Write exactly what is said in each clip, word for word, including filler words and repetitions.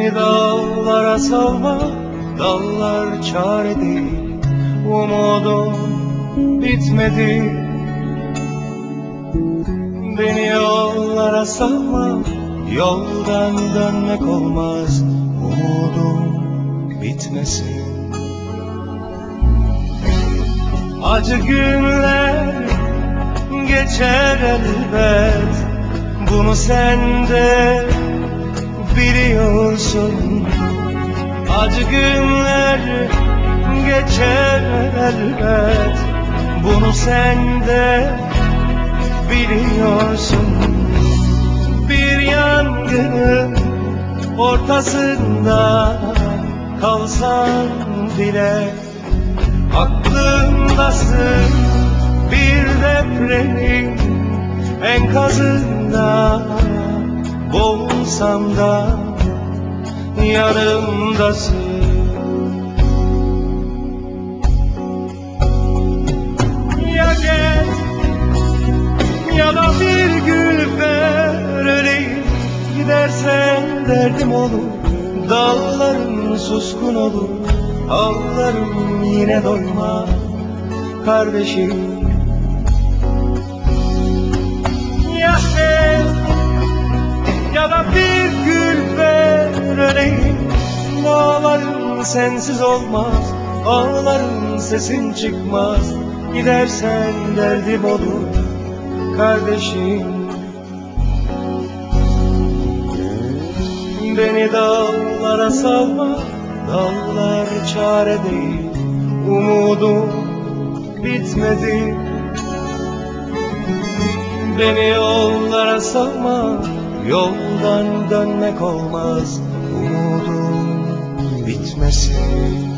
Beni dağlara salma, dallar çare değil. Umudum bitmedi. Beni yollara salma, yoldan dönmek olmaz. Umudum bitmesin. Acı günler geçer elbet, bunu sen de biliyorsun. Acı günler geçer elbet, bunu sen de biliyorsun. Bir yangının ortasında kalsan bile aklımdasın. Bir depremin enkazında boğulsam da yanımdasın. Ya gel ya da bir gül ver, öleyim. Gidersen derdim olur, dağlarım suskun olur, ağlarım yine doyma kardeşim. Ya gel ya da bir gül ver, öleyim. Dağlarım sensiz olmaz, ağlarım sesin çıkmaz. Gidersen derdim olur kardeşim. Beni dağlara salma, dağlar çare değil. Umudum bitmedi. Beni yollara salma, yoldan dönmek olmaz. Umudum bitmesin.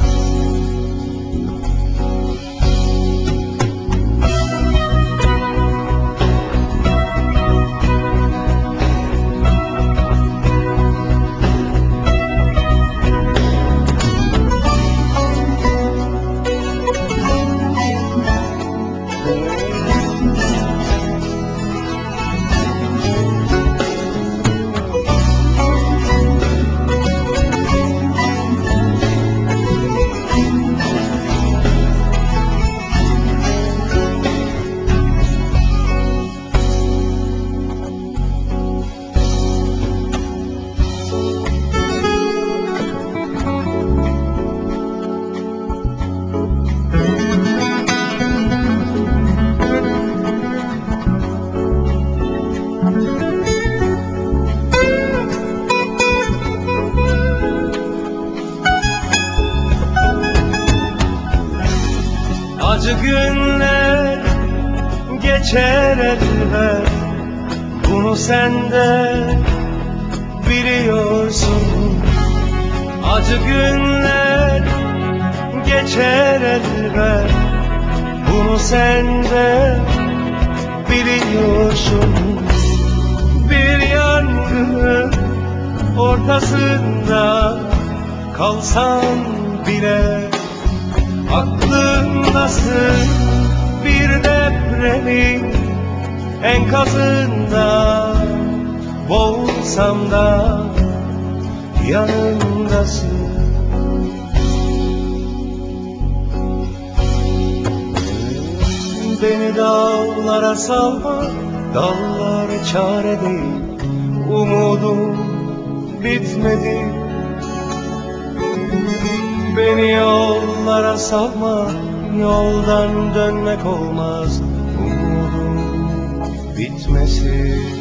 Acı günler geçer elbet, bunu sen de biliyorsun. Acı günler geçer elbet, bunu sen de biliyorsun. Bir yangının ortasında kalsan bile aklımdasın. Bir depremin enkazında boğulsam da yanımdasın. Beni dağlara salma, dallar çare değil. Umudum bitmedi. Beni yollara salma, yoldan dönmek olmaz. Umudum bitmesin.